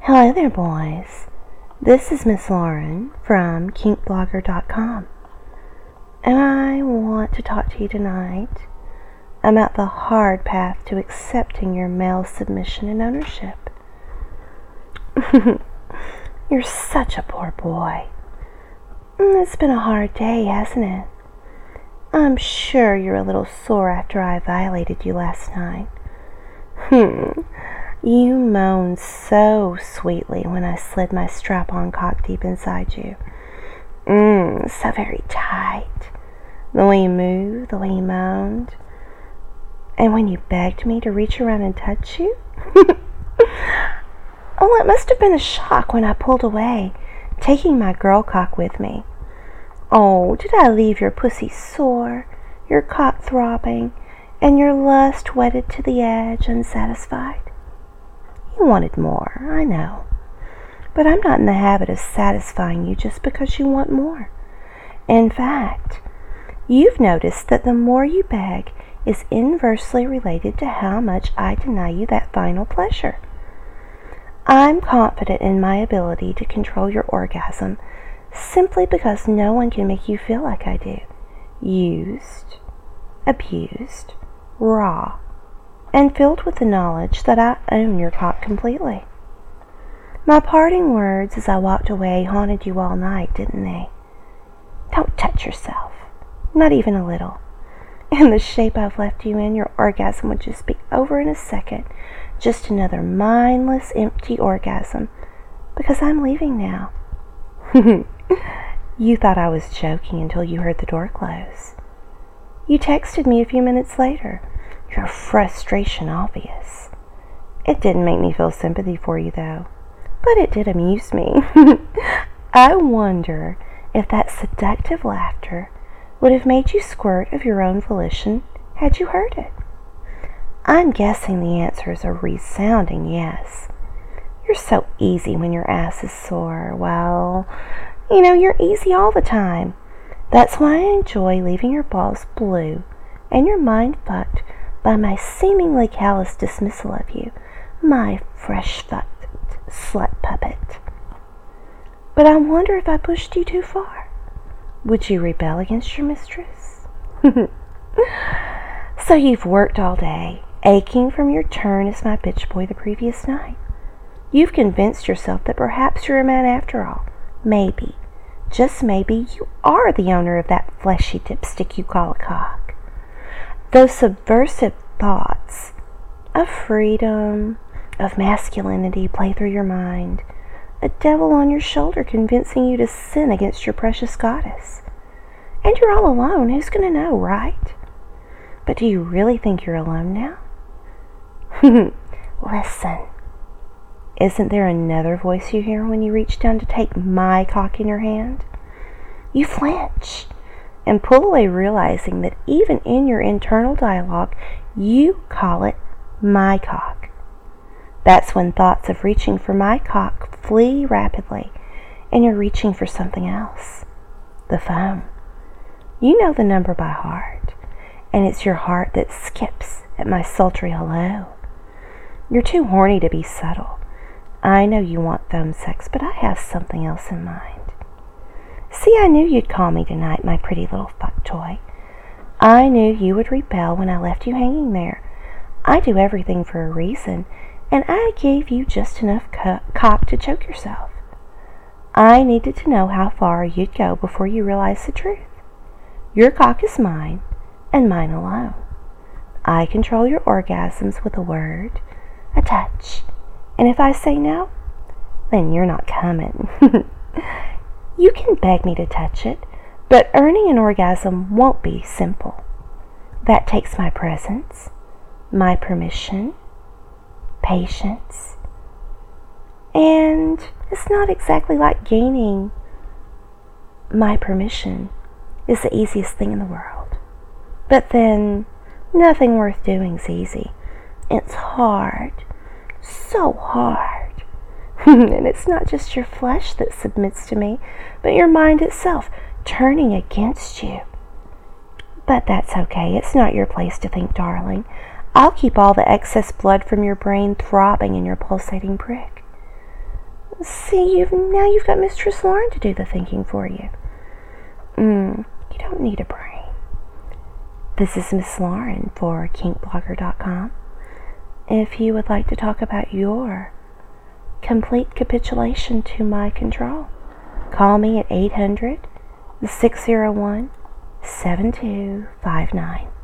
Hello there, boys. This is Miss Lauren from kinkblogger.com, and I want to talk to you tonight about the hard path to accepting your male submission and ownership. You're such a poor boy. It's been a hard day, hasn't it? I'm sure you're a little sore after I violated you last night. You moaned so sweetly when I slid my strap-on cock deep inside you. So very tight. The way you moved, the way you moaned. And when you begged me to reach around and touch you? Oh, it must have been a shock when I pulled away, taking my girl cock with me. Oh, did I leave your pussy sore, your cock throbbing, and your lust wetted to the edge, unsatisfied? You wanted more, I know. But I'm not in the habit of satisfying you just because you want more. In fact, you've noticed that the more you beg is inversely related to how much I deny you that final pleasure. I'm confident in my ability to control your orgasm simply because no one can make you feel like I do. Used, abused, raw, and filled with the knowledge that I own your cock completely. My parting words as I walked away haunted you all night, didn't they? Don't touch yourself, not even a little. In the shape I've left you in, your orgasm would just be over in a second. Just another mindless, empty orgasm, because I'm leaving now. You thought I was joking until you heard the door close. You texted me a few minutes later, your frustration obvious. It didn't make me feel sympathy for you, though, but it did amuse me. I wonder if that seductive laughter would have made you squirt of your own volition had you heard it. I'm guessing the answer is a resounding yes. You're so easy when your ass is sore. Well, you're easy all the time. That's why I enjoy leaving your balls blue and your mind fucked by my seemingly callous dismissal of you, my fresh-fucked slut puppet. But I wonder if I pushed you too far. Would you rebel against your mistress? So you've worked all day, aching from your turn as my bitch boy the previous night. You've convinced yourself that perhaps you're a man after all. Maybe, just maybe, you are the owner of that fleshy dipstick you call a cock. Those subversive thoughts of freedom, of masculinity play through your mind, a devil on your shoulder convincing you to sin against your precious goddess. And you're all alone, who's going to know, right? But do you really think you're alone now? Listen, isn't there another voice you hear when you reach down to take my cock in your hand? You flinch and pull away, realizing that even in your internal dialogue, you call it my cock. That's when thoughts of reaching for my cock flee rapidly, and you're reaching for something else. The phone. You know the number by heart, and it's your heart that skips at my sultry hello. You're too horny to be subtle. I know you want phone sex, but I have something else in mind. See, I knew you'd call me tonight, my pretty little fuck toy. I knew you would rebel when I left you hanging there. I do everything for a reason, and I gave you just enough cock to choke yourself. I needed to know how far you'd go before you realized the truth. Your cock is mine, and mine alone. I control your orgasms with a word, a touch, and if I say no, then you're not coming. You can beg me to touch it, but earning an orgasm won't be simple. That takes my presence, my permission, patience, and it's not exactly like gaining my permission is the easiest thing in the world. But then, nothing worth doing's easy. It's hard, so hard. And it's not just your flesh that submits to me, but your mind itself turning against you. But that's okay. It's not your place to think, darling. I'll keep all the excess blood from your brain throbbing in your pulsating prick. See, you've got Mistress Lauren to do the thinking for you. You don't need a brain. This is Miss Lauren for KinkBlogger.com. If you would like to talk about your complete capitulation to my control, call me at 800-601-7259.